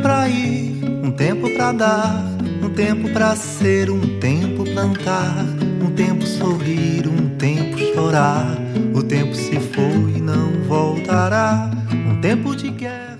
pra ir, um tempo pra dar, um tempo pra ser, um tempo plantar, um tempo sorrir, um tempo chorar. O tempo se foi e não voltará, um tempo de guerra.